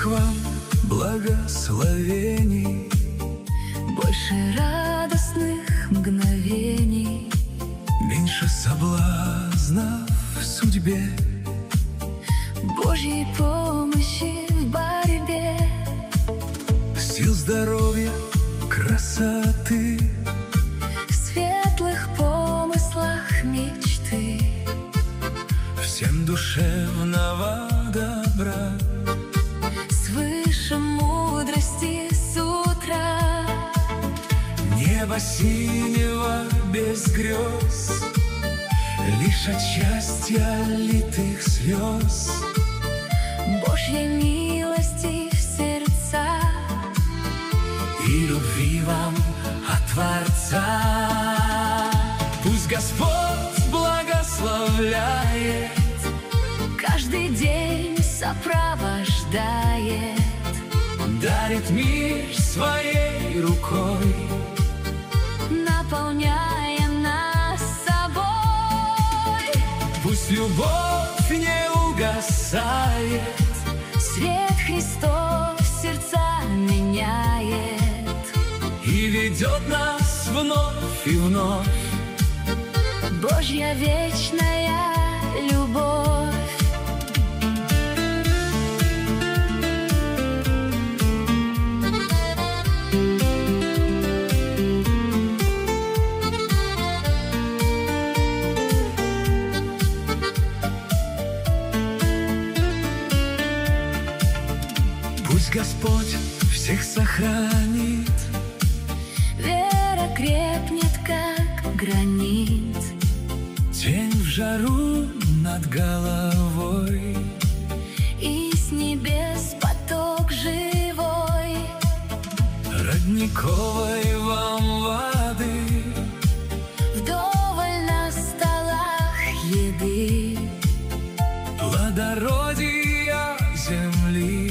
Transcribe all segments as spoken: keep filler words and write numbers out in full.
вам благословений, больше радостных мгновений, меньше соблазнов в судьбе, Божьей помощи в борьбе, сил, здоровья, красоты, в светлых помыслах мечты, всем душевного добра, свыше мудрости с утра, неба синего без грез, лишь от счастья литых слез, Божьей милости в сердца и любви вам от Творца. Пусть Господь благословляет, каждый день сопровождает, дарит мир своей рукой, наполняя нас собой. пусть любовь не угасает, Свет Христов сердца меняет и ведет нас вновь и вновь. Божья вечная любовь. Пусть Господь всех сохранит, Вера крепнет, как гранит, тень в жару над головой, и с небес поток живой, родниковой вам воды, вдоволь на столах еды, плодородия земли,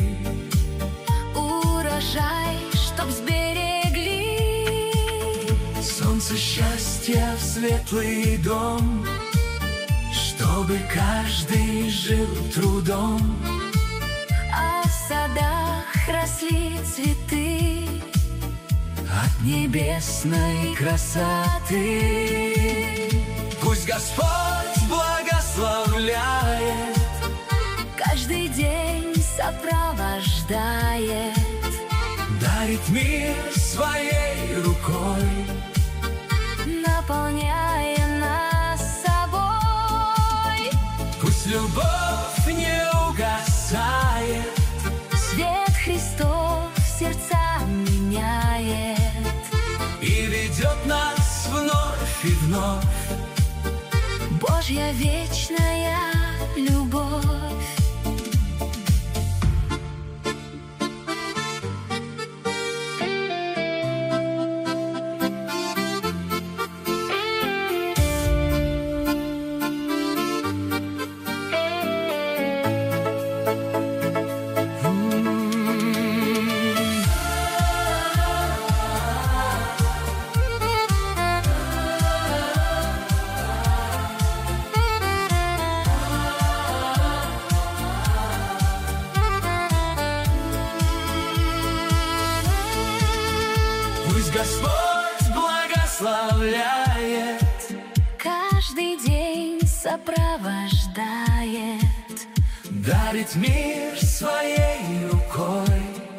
урожай, чтоб сберегли, солнце счастья в светлый дом, чтобы каждый жил трудом, а в садах росли цветы от небесной красоты. Пусть Господь благословляет, каждый день сопровождает, дарит мир своей рукой, наполняя нас собой. пусть любовь не угасает, Свет Христов сердца меняет и ведет нас вновь и вновь. Божья вечная любовь. Пусть Господь благословляет, каждый день сопровождает, дарит мир своей рукой,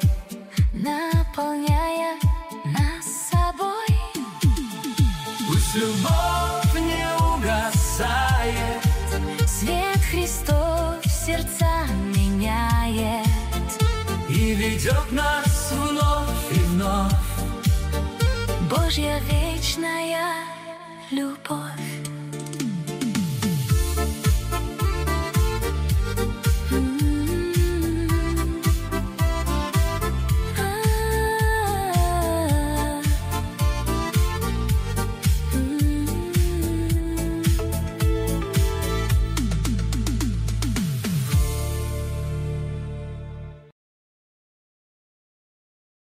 наполняя нас собой. пусть любовь не угасает, Свет Христов сердца меняет и ведет нас вновь и вновь. Божья вечная любовь.